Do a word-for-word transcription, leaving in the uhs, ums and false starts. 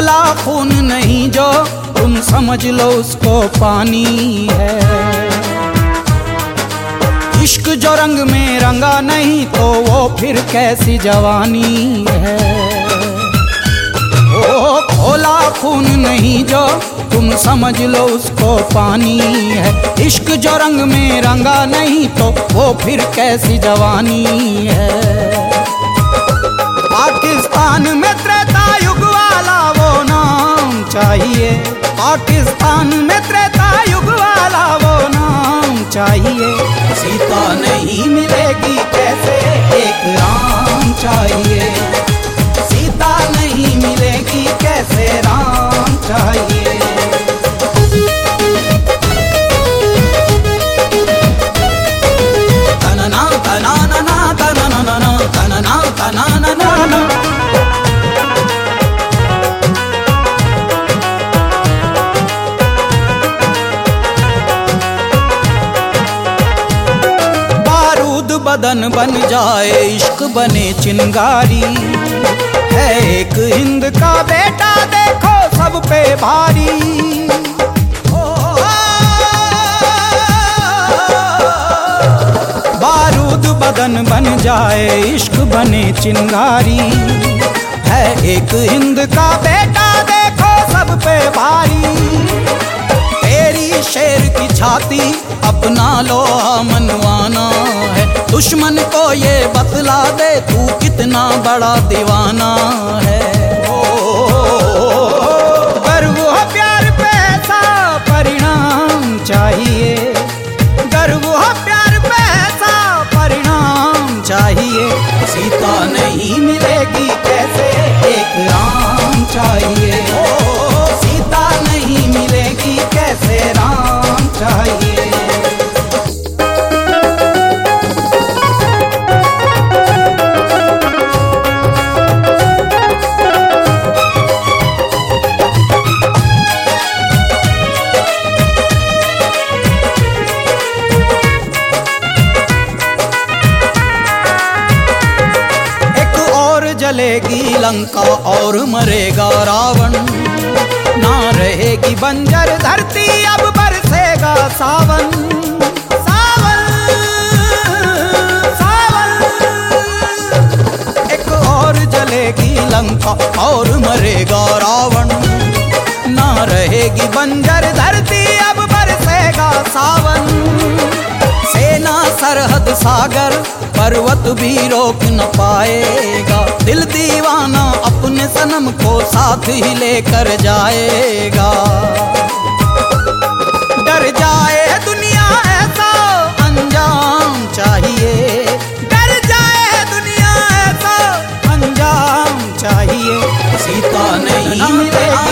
खोला खून नहीं जो तुम समझ लो उसको पानी है। इश्क जो रंग में रंगा नहीं तो वो फिर कैसी जवानी है। ओ खोला खून नहीं जो तुम समझ लो उसको पानी है। इश्क जो रंग में रंगा नहीं तो वो फिर कैसी जवानी है। पाकिस्तान में त्रेता युग वाला वो नाम चाहिए। पाकिस्तान में त्रेता युग वाला वो नाम चाहिए। सीता नहीं मिलेगी कैसे एक राम चाहिए। सीता नहीं मिलेगी कैसे राम चाहिए। तनना तना ना तना ना ना तनना तना ना ना। बारूद बदन बन जाए इश्क बने चिंगारी है। एक हिंद का बेटा देखो सब पे भारी। बारूद बदन बन जाए इश्क बने चिंगारी है। एक हिंद का बेटा देखो सब पे भारी। तेरी शेर की छाती अपना लोहा मनवाना है। दुश्मन को ये बतला दे तू कितना बड़ा दीवाना है। गर्व हो प्यार पे ऐसा परिणाम चाहिए। गर्व हो प्यार पे ऐसा परिणाम चाहिए। सीता नहीं मिलेगी कैसे एक राम चाहिए। सीता नहीं मिलेगी कैसे राम चाहिए। जलेगी लंका और मरेगा रावण। ना रहेगी बंजर धरती अब बरसेगा सावन। सावन सावन। एक और जलेगी लंका और मरेगा रावण। ना रहेगी बंजर धरती अब बरसेगा सावन। सेना सरहद सागर पर्वत भी रोक न पाएगा। दिल दीवाना अपने सनम को साथ ही लेकर जाएगा। डर जाए दुनिया ऐसा अंजाम चाहिए। डर जाए दुनिया ऐसा अंजाम चाहिए। सीता नहीं मिलेगी